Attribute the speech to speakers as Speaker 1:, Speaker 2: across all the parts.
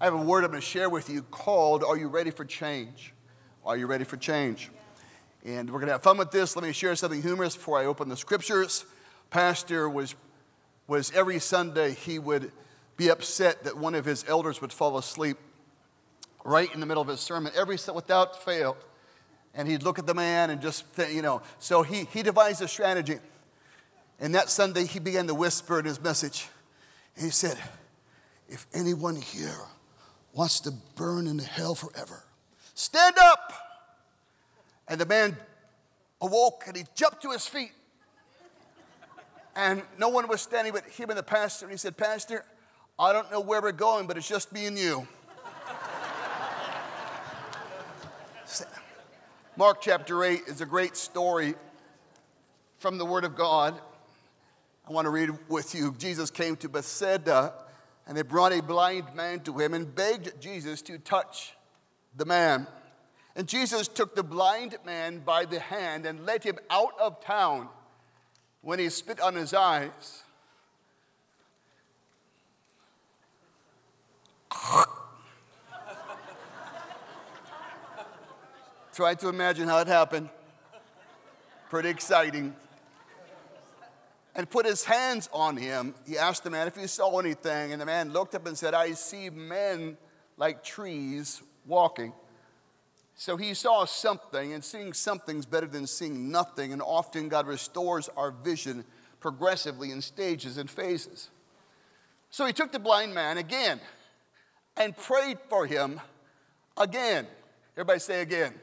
Speaker 1: I have a word I'm going to share with you called, Are You Ready for Change? Are you ready for change? And we're going to have fun with this. Let me share something humorous before I open the scriptures. Pastor was every Sunday he would be upset that one of his elders would fall asleep right in the middle of his sermon, without fail. And he'd look at the man and just, so he devised a strategy. And that Sunday he began to whisper in his message. And he said, if anyone here wants to burn in hell forever, stand up. And the man awoke and he jumped to his feet. And no one was standing but him and the pastor. And he said, Pastor, I don't know where we're going, but it's just me and you. Mark chapter 8 is a great story from the Word of God. I want to read with you. Jesus came to Bethsaida, and they brought a blind man to him and begged Jesus to touch the man. And Jesus took the blind man by the hand and led him out of town. When he spit on his eyes, try to imagine how it happened. Pretty exciting. And put his hands on him. He asked the man if he saw anything. And the man looked up and said, I see men like trees walking. So he saw something, and seeing something's better than seeing nothing. And often God restores our vision progressively in stages and phases. So he took the blind man again and prayed for him again. Everybody say again.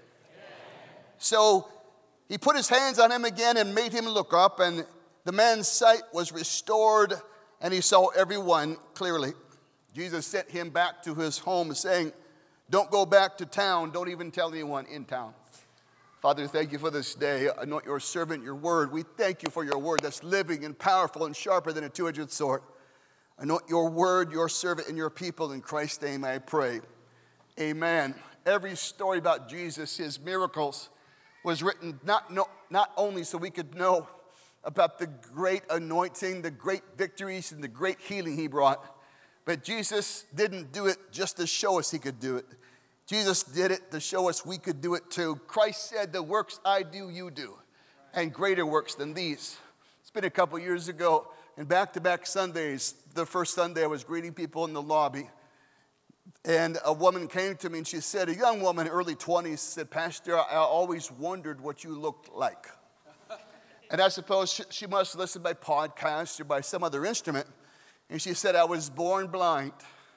Speaker 1: So he put his hands on him again and made him look up, and the man's sight was restored, and he saw everyone clearly. Jesus sent him back to his home, saying, don't go back to town. Don't even tell anyone in town. Father, thank you for this day. Anoint your servant, your word. We thank you for your word that's living and powerful and sharper than a two-edged sword. Anoint your word, your servant, and your people. In Christ's name I pray. Amen. Every story about Jesus, his miracles, was written not only so we could know about the great anointing, the great victories, and the great healing he brought, but Jesus didn't do it just to show us he could do it. Jesus did it to show us we could do it too. Christ said, the works I do, you do, and greater works than these. It's been a couple years ago, and back-to-back Sundays, the first Sunday I was greeting people in the lobby, and a woman came to me and she said, a young woman, early 20s, said, Pastor, I always wondered what you looked like. And I suppose she must listen by podcast or by some other instrument. And she said, I was born blind.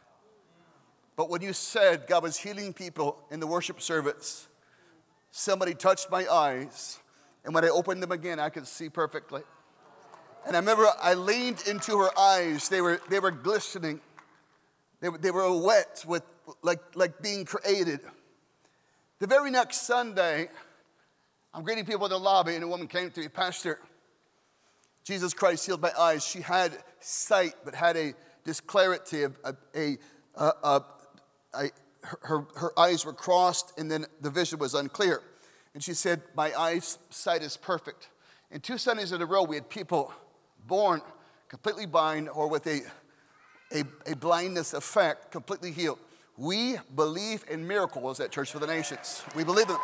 Speaker 1: But when you said God was healing people in the worship service, somebody touched my eyes. And when I opened them again, I could see perfectly. And I remember I leaned into her eyes. They were glistening. They were wet with like being created. The very next Sunday, I'm greeting people in the lobby, and a woman came to me, Pastor, Jesus Christ healed my eyes. She had sight, but had a disclarity of her eyes were crossed, and then the vision was unclear. And she said, my eyesight is perfect. And 2 Sundays in a row, we had people born completely blind or with a blindness effect, completely healed. We believe in miracles at Church for the Nations. We believe in them.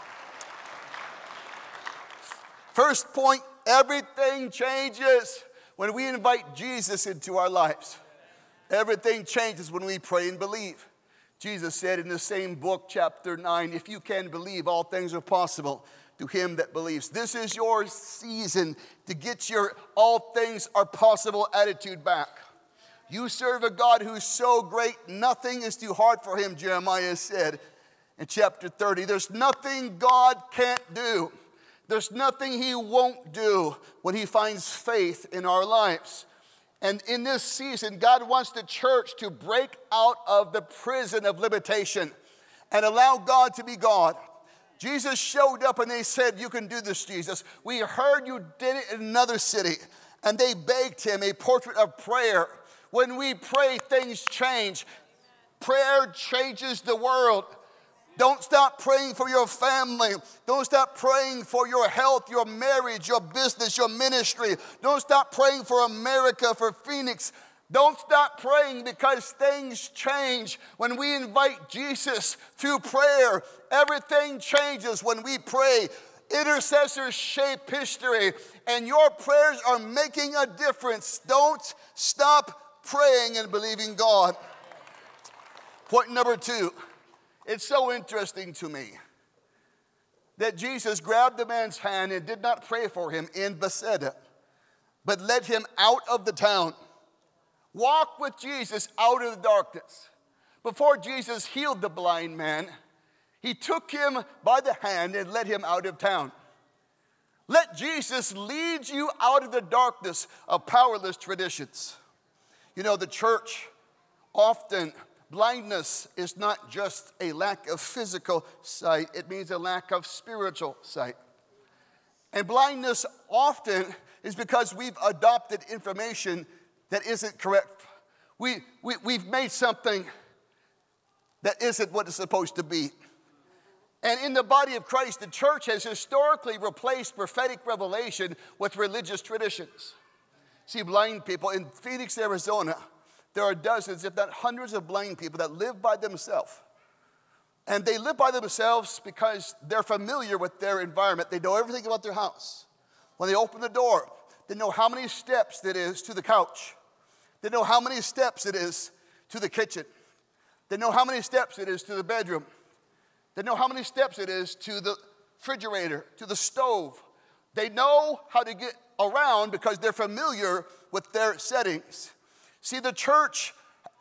Speaker 1: First point, everything changes when we invite Jesus into our lives. Everything changes when we pray and believe. Jesus said in the same book, chapter 9, if you can believe, all things are possible to him that believes. This is your season to get your all things are possible attitude back. You serve a God who's so great, nothing is too hard for him, Jeremiah said in chapter 30. There's nothing God can't do. There's nothing he won't do when he finds faith in our lives. And in this season, God wants the church to break out of the prison of limitation and allow God to be God. Jesus showed up and they said, you can do this, Jesus. We heard you did it in another city. And they begged him a portrait of prayer. When we pray, things change. Prayer changes the world. Don't stop praying for your family. Don't stop praying for your health, your marriage, your business, your ministry. Don't stop praying for America, for Phoenix. Don't stop praying, because things change when we invite Jesus through prayer. Everything changes when we pray. Intercessors shape history, and your prayers are making a difference. Don't stop praying and believing God. Point number 2. It's so interesting to me that Jesus grabbed the man's hand and did not pray for him in Bethsaida, but led him out of the town. Walk with Jesus out of the darkness. Before Jesus healed the blind man, he took him by the hand and led him out of town. Let Jesus lead you out of the darkness of powerless traditions. You know, the church often, blindness is not just a lack of physical sight, it means a lack of spiritual sight. And blindness often is because we've adopted information that isn't correct. We've made something that isn't what it's supposed to be. And in the body of Christ, the church has historically replaced prophetic revelation with religious traditions. See, blind people in Phoenix, Arizona, there are dozens, if not hundreds of blind people that live by themselves. And they live by themselves because they're familiar with their environment. They know everything about their house. When they open the door, they know how many steps it is to the couch. They know how many steps it is to the kitchen. They know how many steps it is to the bedroom. They know how many steps it is to the refrigerator, to the stove. They know how to get around because they're familiar with their settings. See, the church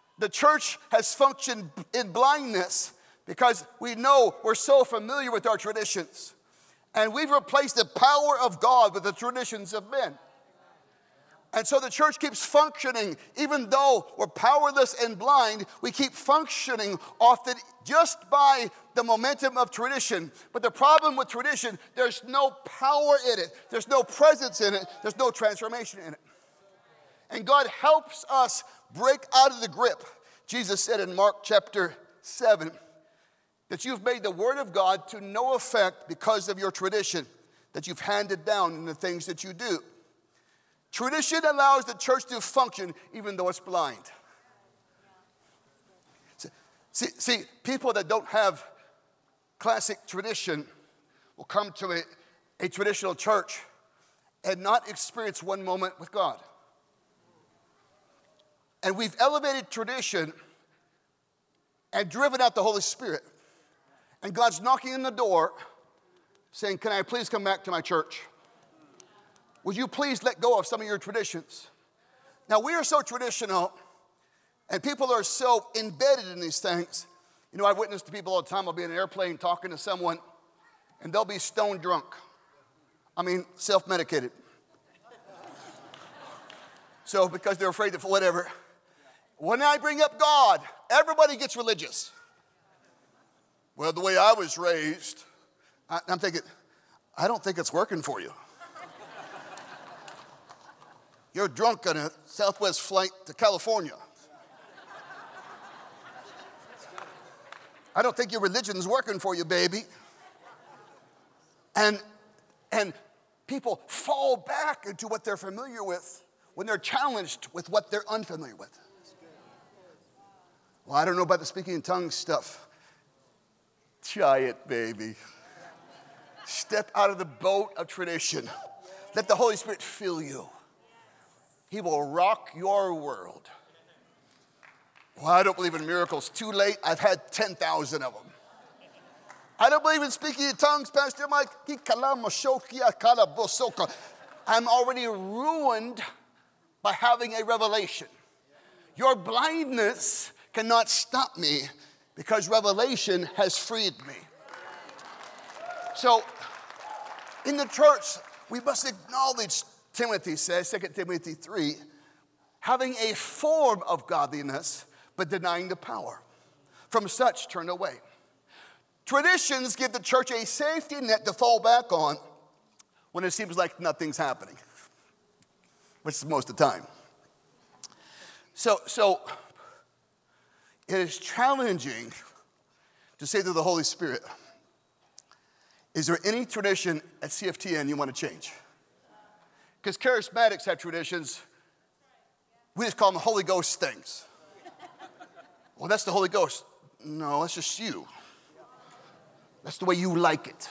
Speaker 1: has functioned in blindness because we know we're so familiar with our traditions. And we've replaced the power of God with the traditions of men. And so the church keeps functioning, even though we're powerless and blind, we keep functioning often just by the momentum of tradition. But the problem with tradition, there's no power in it. There's no presence in it. There's no transformation in it. And God helps us break out of the grip. Jesus said in Mark chapter 7 that you've made the word of God to no effect because of your tradition that you've handed down in the things that you do. Tradition allows the church to function even though it's blind. See, people that don't have classic tradition will come to a traditional church and not experience one moment with God. And we've elevated tradition and driven out the Holy Spirit. And God's knocking on the door saying, can I please come back to my church? Would you please let go of some of your traditions? Now, we are so traditional, and people are so embedded in these things. You know, I've witnessed to people all the time. I'll be in an airplane talking to someone, and they'll be stone drunk. I mean, self-medicated. So, because they're afraid of whatever. When I bring up God, everybody gets religious. Well, the way I was raised, I'm thinking, I don't think it's working for you. You're drunk on a Southwest flight to California. I don't think your religion's working for you, baby. And people fall back into what they're familiar with when they're challenged with what they're unfamiliar with. Well, I don't know about the speaking in tongues stuff. Try it, baby. Step out of the boat of tradition. Let the Holy Spirit fill you. He will rock your world. Well, I don't believe in miracles. Too late. I've had 10,000 of them. I don't believe in speaking in tongues, Pastor Mike. I'm already ruined by having a revelation. Your blindness cannot stop me because revelation has freed me. So, in the church, we must acknowledge, Timothy says, 2 Timothy 3, having a form of godliness, but denying the power. From such, turn away. Traditions give the church a safety net to fall back on when it seems like nothing's happening, which is most of the time. So it is challenging to say to the Holy Spirit, is there any tradition at CFTN you want to change? Because charismatics have traditions, We just call them Holy Ghost things. Well, that's the Holy Ghost. No, that's just you. That's the way you like it.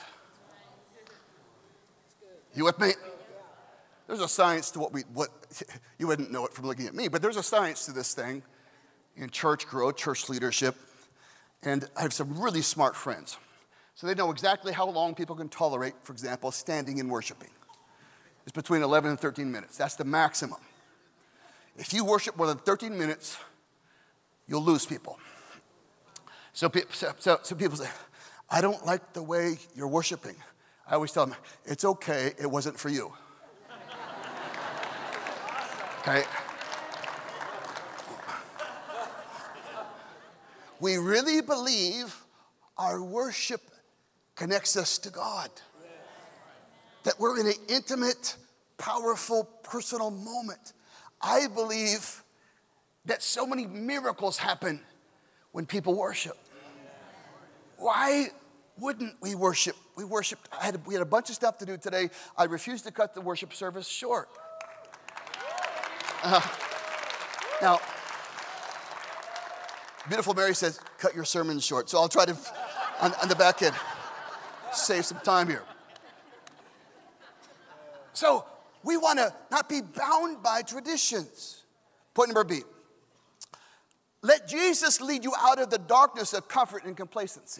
Speaker 1: You with me? There's a science to what you wouldn't know it from looking at me, but there's a science to this thing in church growth, church leadership. And I have some really smart friends. So they know exactly how long people can tolerate, for example, standing and worshiping. It's between 11 and 13 minutes. That's the maximum. If you worship more than 13 minutes, you'll lose people. So people say, I don't like the way you're worshiping. I always tell them, it's okay, it wasn't for you. Okay? We really believe our worship connects us to God. That we're in an intimate, powerful, personal moment. I believe that so many miracles happen when people worship. Why wouldn't we worship? We worshiped. We had a bunch of stuff to do today. I refused to cut the worship service short. Now, beautiful Mary says, cut your sermon short. So I'll try to, on the back end, save some time here. So we want to not be bound by traditions. Point number B. Let Jesus lead you out of the darkness of comfort and complacency.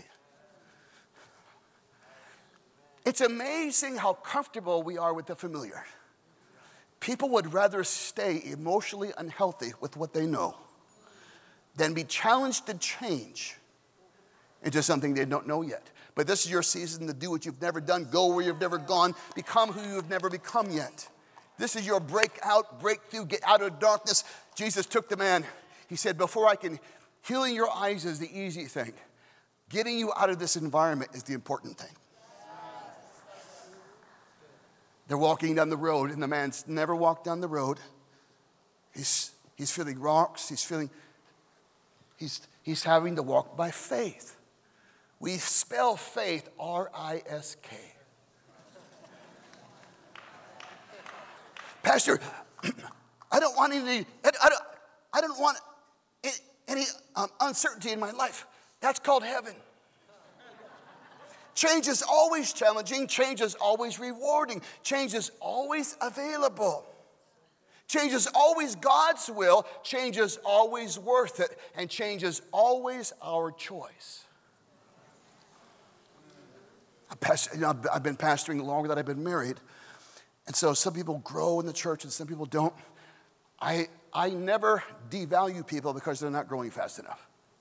Speaker 1: It's amazing how comfortable we are with the familiar. People would rather stay emotionally unhealthy with what they know than be challenged to change into something they don't know yet. But this is your season to do what you've never done, go where you've never gone, become who you've never become yet. This is your breakout, breakthrough, get out of darkness. Jesus took the man. He said, before I can, healing your eyes is the easy thing. Getting you out of this environment is the important thing. They're walking down the road, and the man's never walked down the road. He's feeling rocks. He's having to walk by faith. We spell faith R-I-S-K. Pastor, I don't want any uncertainty in my life. That's called heaven. Change is always challenging. Change is always rewarding. Change is always available. Change is always God's will. Change is always worth it. And change is always our choice. I've been pastoring longer than I've been married. And so some people grow in the church and some people don't. I never devalue people because they're not growing fast enough.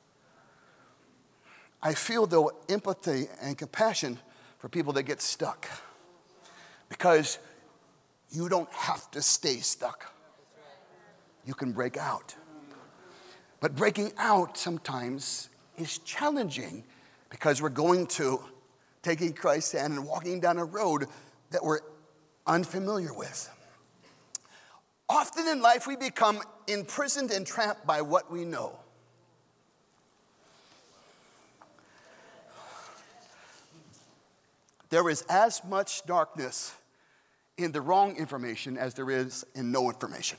Speaker 1: I feel, though, empathy and compassion for people that get stuck. Because you don't have to stay stuck. You can break out. But breaking out sometimes is challenging because we're going to taking Christ's hand and walking down a road that we're unfamiliar with. Often in life, we become imprisoned and trapped by what we know. There is as much darkness in the wrong information as there is in no information.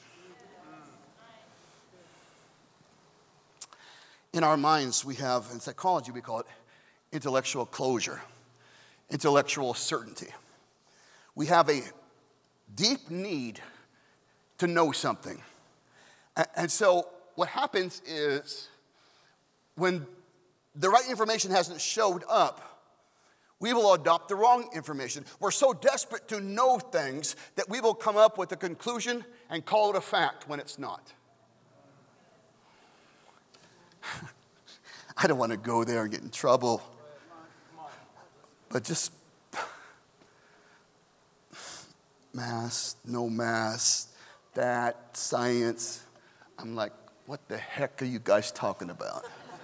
Speaker 1: In our minds, we have, in psychology, we call it intellectual closure, intellectual certainty. We have a deep need to know something. And so what happens is when the right information hasn't showed up, we will adopt the wrong information. We're so desperate to know things that we will come up with a conclusion and call it a fact when it's not. I don't want to go there and get in trouble. But just mass, no mass, that, science. I'm like, what the heck are you guys talking about?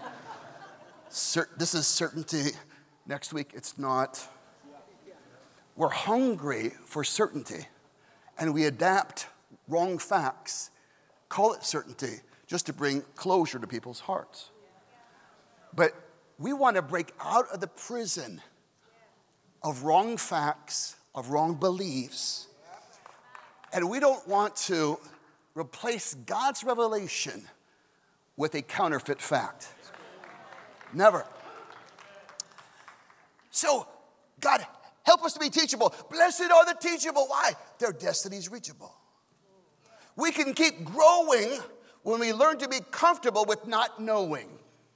Speaker 1: This is certainty. Next week, it's not. We're hungry for certainty, and we adapt wrong facts, call it certainty, just to bring closure to people's hearts. But we want to break out of the prison of wrong facts, of wrong beliefs, and we don't want to replace God's revelation with a counterfeit fact. Never. So, God, help us to be teachable. Blessed are the teachable. Why? Their destiny is reachable. We can keep growing when we learn to be comfortable with not knowing.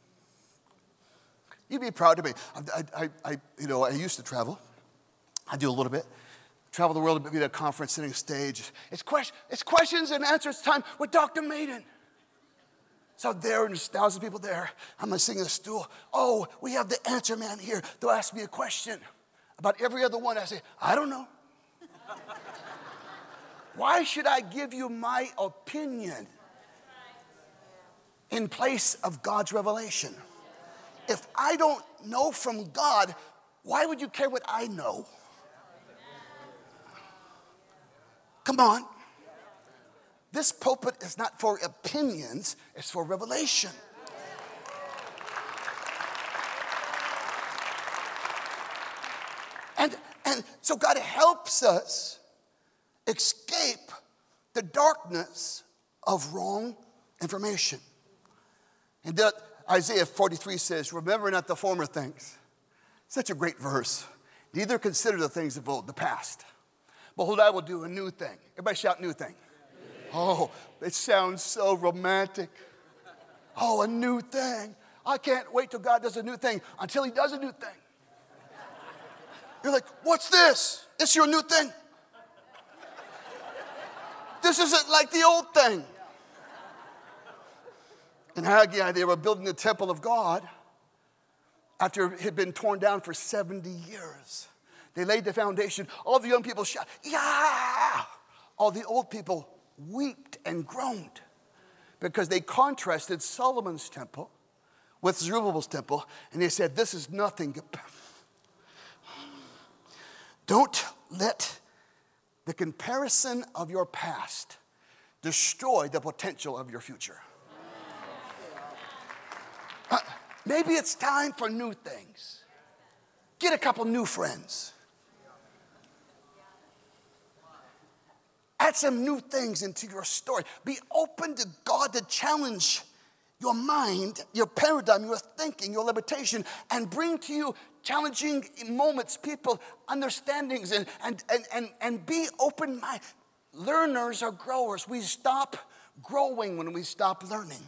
Speaker 1: You'd be proud of me. I used to travel. I do a little bit. Travel the world, be at a conference, sitting stage. It's questions and answers time with Dr. Maiden. So there, and there's thousands of people there. I'm sitting in a stool. Oh, we have the answer man here. They'll ask me a question about every other one. I say, I don't know. Why should I give you my opinion in place of God's revelation? If I don't know from God, why would you care what I know? Come on. This pulpit is not for opinions, it's for revelation. And so God helps us escape the darkness of wrong information. And Isaiah 43 says, remember not the former things. Such a great verse. Neither consider the things of old, the past. Behold, I will do a new thing. Everybody shout new thing. Oh, it sounds so romantic. Oh, a new thing. I can't wait till God does a new thing until he does a new thing. You're like, what's this? It's your new thing. This isn't like the old thing. In Haggai, they were building the temple of God after it had been torn down for 70 years. They laid the foundation. All the young people shout, yeah! All the old people wept and groaned because they contrasted Solomon's temple with Zerubbabel's temple, and they said, this is nothing. Don't let the comparison of your past destroy the potential of your future. Maybe it's time for new things. Get a couple new friends. Add some new things into your story. Be open to God to challenge your mind, your paradigm, your thinking, your limitation, and bring to you challenging moments, people, understandings, and be open-minded. Learners are growers. We stop growing when we stop learning.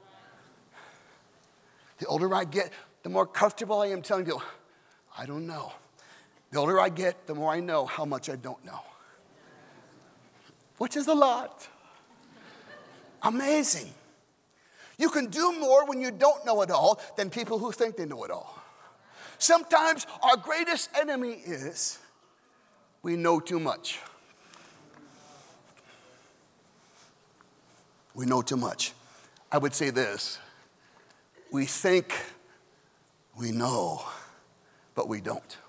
Speaker 1: The older I get, the more comfortable I am telling you, I don't know. The older I get, the more I know how much I don't know. Which is a lot. Amazing. You can do more when you don't know it all than people who think they know it all. Sometimes our greatest enemy is we know too much. We know too much. I would say this. We think we know, but we don't.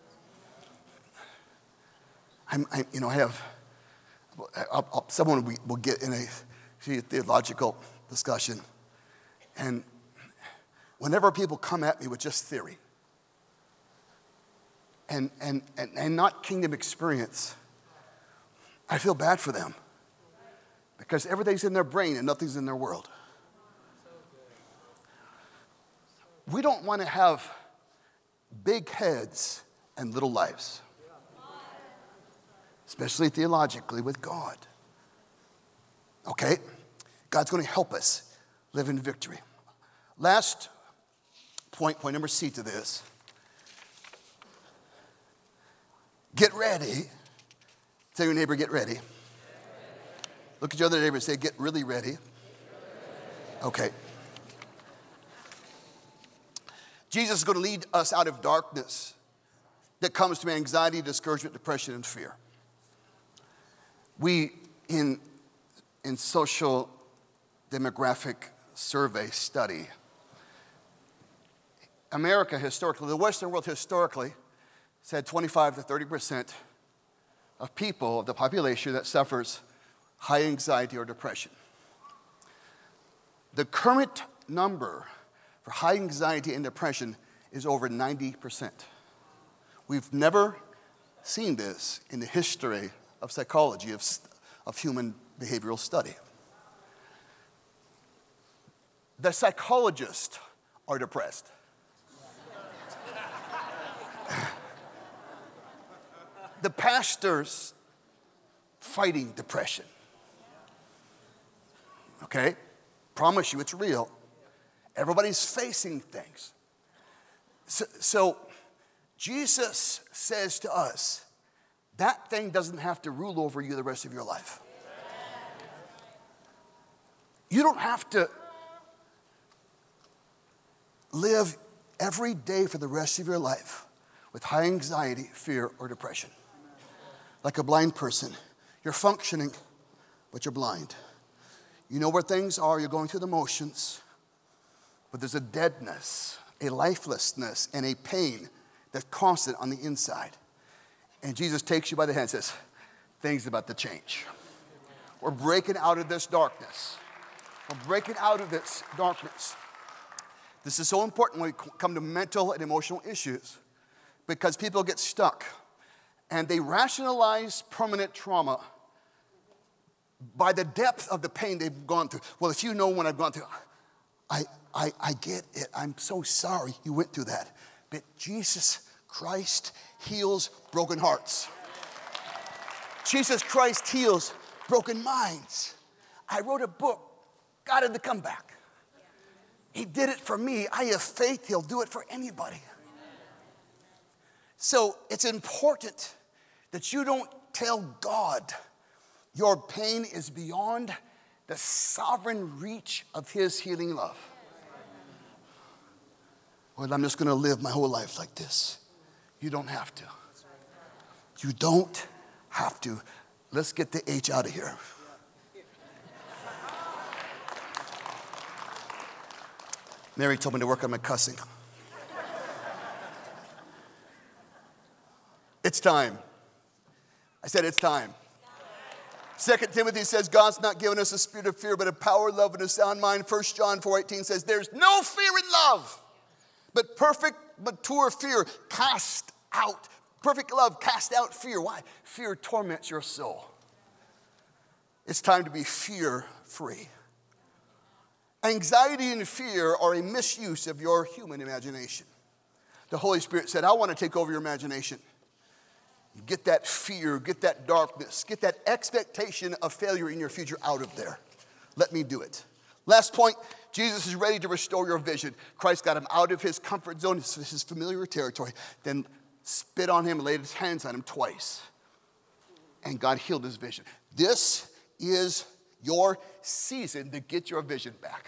Speaker 1: Someone will get in a theological discussion, and whenever people come at me with just theory and not kingdom experience, I feel bad for them because everything's in their brain and nothing's in their world. We don't want to have big heads and little lives, especially theologically with God. Okay? God's going to help us live in victory. Last point number C to this. Get ready. Tell your neighbor, get ready. Look at your other neighbor and say, get really ready. Okay. Jesus is going to lead us out of darkness that comes to anxiety, discouragement, depression, and fear. We, in social demographic survey study, America historically, the Western world historically, said 25 to 30% of people, of the population that suffers high anxiety or depression. The current number for high anxiety and depression is over 90%. We've never seen this in the history of psychology, of human behavioral study. The psychologists are depressed. The pastors fighting depression. Okay? Promise you it's real. Everybody's facing things. So Jesus says to us, that thing doesn't have to rule over you the rest of your life. You don't have to live every day for the rest of your life with high anxiety, fear, or depression. Like a blind person, you're functioning, but you're blind. You know where things are, you're going through the motions, but there's a deadness, a lifelessness, and a pain that's constant on the inside. And Jesus takes you by the hand and says, things are about to change. We're breaking out of this darkness. We're breaking out of this darkness. This is so important when we come to mental and emotional issues because people get stuck and they rationalize permanent trauma by the depth of the pain they've gone through. Well, if you know what I've gone through, I get it. I'm so sorry you went through that. But Jesus Christ heals broken hearts. Jesus Christ heals broken minds. I wrote a book, God had to come back. He did it for me. I have faith he'll do it for anybody. So it's important that you don't tell God your pain is beyond the sovereign reach of his healing love. Well, I'm just going to live my whole life like this. You don't have to. You don't have to. Let's get the H out of here. Mary told me to work on my cussing. It's time. I said it's time. 2 Timothy says God's not given us a spirit of fear, but of power, love, and a sound mind. 1 John 4:18 says there's no fear in love, but perfect, mature fear cast out. Perfect love cast out fear. Why? Fear torments your soul. It's time to be fear-free. Anxiety and fear are a misuse of your human imagination. The Holy Spirit said, I want to take over your imagination. Get that fear, get that darkness, get that expectation of failure in your future out of there. Let me do it. Last point, Jesus is ready to restore your vision. Christ got him out of his comfort zone, his familiar territory, then spit on him and laid his hands on him twice. And God healed his vision. This is your season to get your vision back.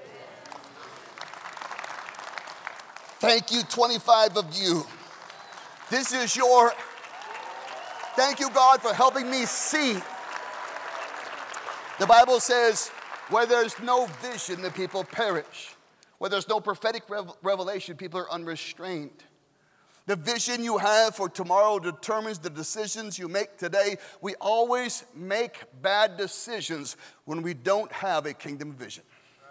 Speaker 1: Thank you, 25 of you. This is your... Thank you, God, for helping me see. The Bible says, where there's no vision, the people perish. Where there's no prophetic revelation, people are unrestrained. The vision you have for tomorrow determines the decisions you make today. We always make bad decisions when we don't have a kingdom vision.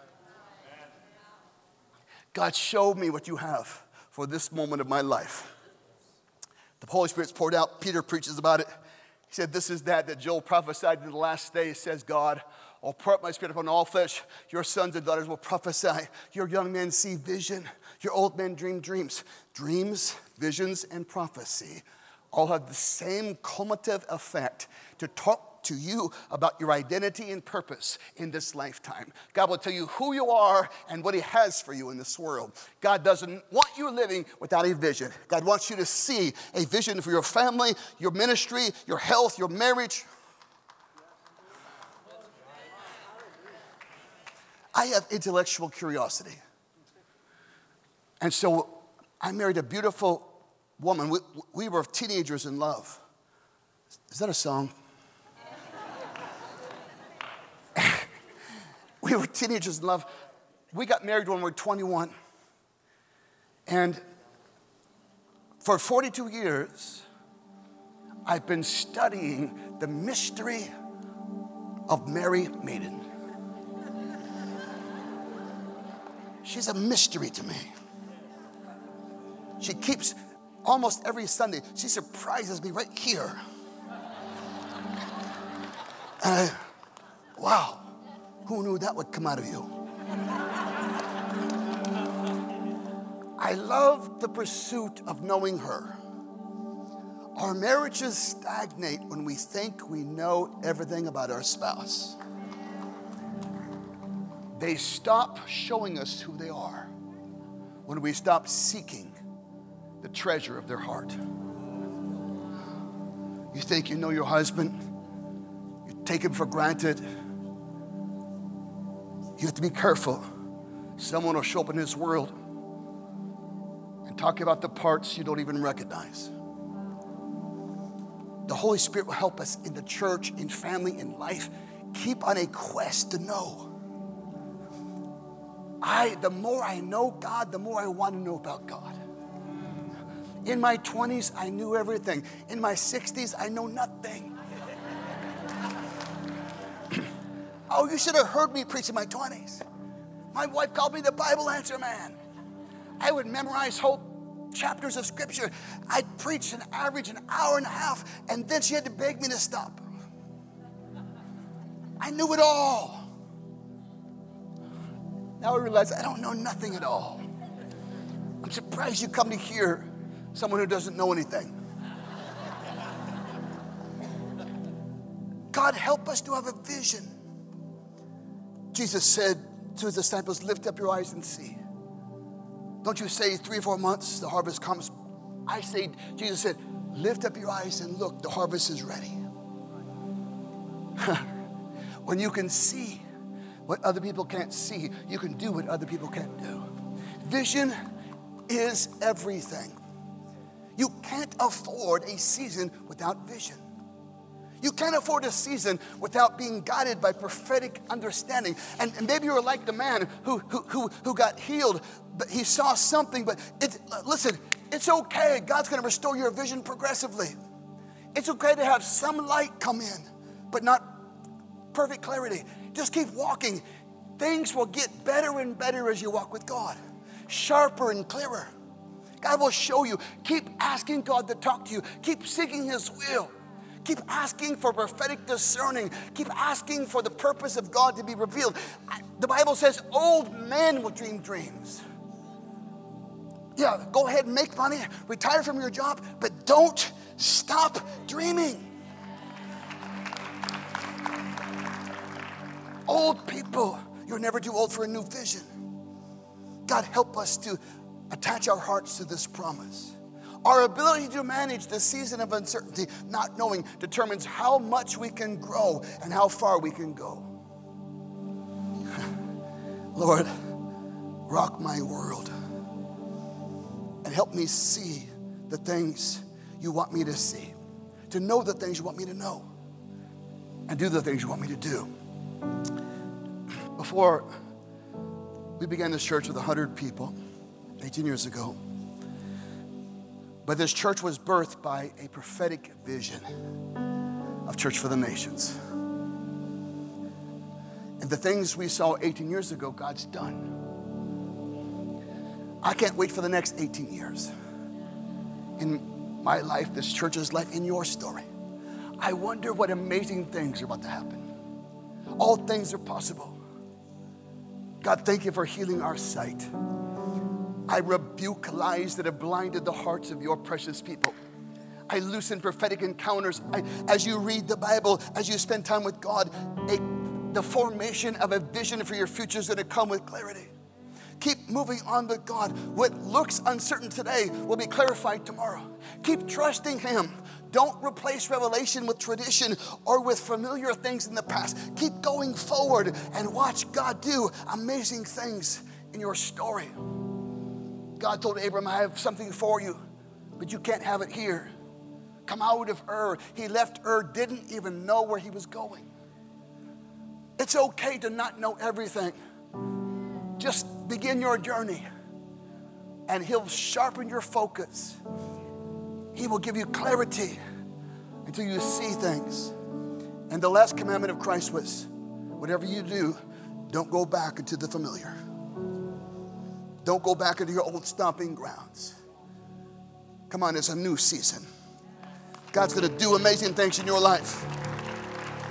Speaker 1: God, show me what you have for this moment of my life. The Holy Spirit's poured out. Peter preaches about it. He said, this is that Joel prophesied in the last days, says God. I'll pour out my spirit upon all flesh. Your sons and daughters will prophesy. Your young men see vision. Your old men dream dreams. Dreams, visions, and prophecy all have the same cumulative effect to talk to you about your identity and purpose in this lifetime. God will tell you who you are and what he has for you in this world. God doesn't want you living without a vision. God wants you to see a vision for your family, your ministry, your health, your marriage. I have intellectual curiosity. And so I married a beautiful woman. We were teenagers in love. Is that a song? We were teenagers in love. We got married when we were 21. And for 42 years, I've been studying the mystery of Mary Maiden. She's a mystery to me. She keeps, almost every Sunday, she surprises me right here. And wow, who knew that would come out of you? I love the pursuit of knowing her. Our marriages stagnate when we think we know everything about our spouse. They stop showing us who they are when we stop seeking the treasure of their heart. You think you know your husband, you take him for granted. You have to be careful. Someone will show up in this world and talk about the parts you don't even recognize. The Holy Spirit will help us in the church, in family, in life. Keep on a quest to know. The more I know God, the more I want to know about God. In my 20s, I knew everything. In my 60s, I know nothing. Oh, you should have heard me preach in my 20s. My wife called me the Bible answer man. I would memorize whole chapters of scripture. I'd preach an average an hour and a half, and then she had to beg me to stop. I knew it all. Now I realize I don't know nothing at all. I'm surprised you come to hear someone who doesn't know anything. God, help us to have a vision. Jesus said to his disciples, lift up your eyes and see. Don't you say 3 or 4 months, the harvest comes. I say, Jesus said, lift up your eyes and look, the harvest is ready. When you can see what other people can't see, you can do what other people can't do. Vision is everything. You can't afford a season without vision. You can't afford a season without being guided by prophetic understanding. And maybe you're like the man who got healed, but he saw something. But listen, it's okay. God's going to restore your vision progressively. It's okay to have some light come in, but not perfect clarity. Just keep walking. Things will get better and better as you walk with God. Sharper and clearer. God will show you. Keep asking God to talk to you. Keep seeking his will. Keep asking for prophetic discerning. Keep asking for the purpose of God to be revealed. The Bible says old men will dream dreams. Yeah, go ahead and make money, retire from your job, but don't stop dreaming. Old people, you're never too old for a new vision. God, help us to attach our hearts to this promise. Our ability to manage the season of uncertainty, not knowing, determines how much we can grow and how far we can go. Lord, rock my world and help me see the things you want me to see, to know the things you want me to know, and do the things you want me to do. Before we began this church with 100 people 18 years ago, but this church was birthed by a prophetic vision of Church for the Nations. And the things we saw 18 years ago, God's done. I can't wait for the next 18 years. In my life, this church's life, in your story. I wonder what amazing things are about to happen. All things are possible. God, thank you for healing our sight. I rebuke lies that have blinded the hearts of your precious people. I loosen prophetic encounters. As you read the Bible, as you spend time with God, the formation of a vision for your future is going to come with clarity. Keep moving on with God. What looks uncertain today will be clarified tomorrow. Keep trusting him. Don't replace revelation with tradition or with familiar things in the past. Keep going forward and watch God do amazing things in your story. God told Abram, I have something for you, but you can't have it here. Come out of Ur. He left Ur, didn't even know where he was going. It's okay to not know everything. Just begin your journey, and he'll sharpen your focus. He will give you clarity until you see things. And the last commandment of Christ was, whatever you do, don't go back into the familiar. Don't go back into your old stomping grounds. Come on, it's a new season. God's going to do amazing things in your life.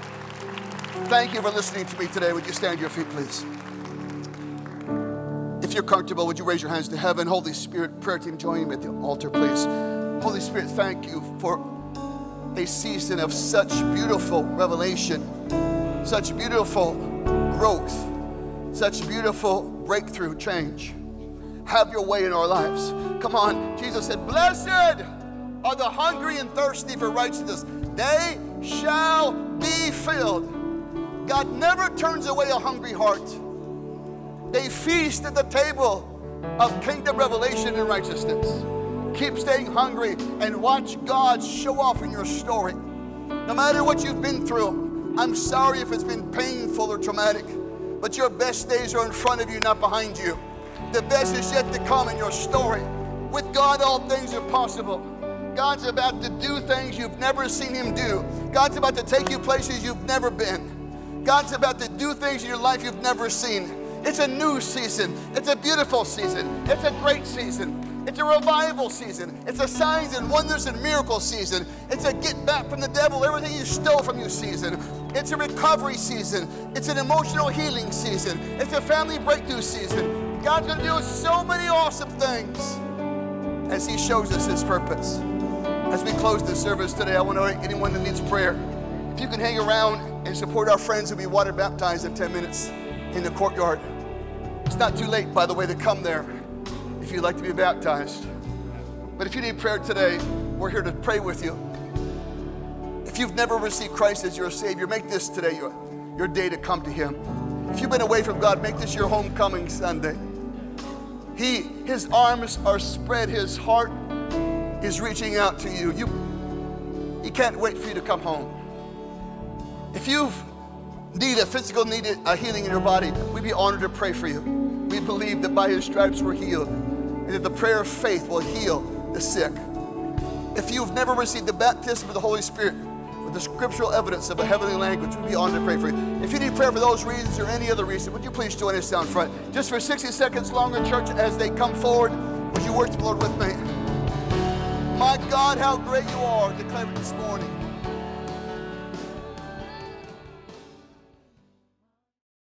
Speaker 1: Thank you for listening to me today. Would you stand to your feet, please? If you're comfortable, would you raise your hands to heaven? Holy Spirit, prayer team, join me at the altar, please. Holy Spirit, thank you for a season of such beautiful revelation, such beautiful growth, such beautiful breakthrough change. Have your way in our lives. Come on. Jesus said, blessed are the hungry and thirsty for righteousness. They shall be filled. God never turns away a hungry heart. They feast at the table of kingdom revelation and righteousness. Keep staying hungry and watch God show off in your story. No matter what you've been through, I'm sorry if it's been painful or traumatic, but your best days are in front of you, not behind you. The best is yet to come in your story. With God, all things are possible. God's about to do things you've never seen him do. God's about to take you places you've never been. God's about to do things in your life you've never seen. It's a new season. It's a beautiful season. It's a great season. It's a revival season. It's a signs and wonders and miracle season. It's a get back from the devil, everything you stole from you season. It's a recovery season. It's an emotional healing season. It's a family breakthrough season. God's going to do so many awesome things as he shows us his purpose. As we close this service today, I want to invite anyone that needs prayer, if you can hang around and support our friends who'll be water baptized in 10 minutes in the courtyard. It's not too late, by the way, to come there if you'd like to be baptized. But if you need prayer today, we're here to pray with you. If you've never received Christ as your Savior, make this today your day to come to him. If you've been away from God, make this your homecoming Sunday. His arms are spread, his heart is reaching out to you. He can't wait for you to come home. If you need a physical need, a healing in your body, we'd be honored to pray for you. We believe that by his stripes we're healed, and that the prayer of faith will heal the sick. If you've never received the baptism of the Holy Spirit with the scriptural evidence of a heavenly language, we'd be honored to pray for you. If you need prayer for those reasons or any other reason, would you please join us down front? Just for 60 seconds longer, church, as they come forward, would you worship the Lord with me? My God, how great you are, declare it this morning.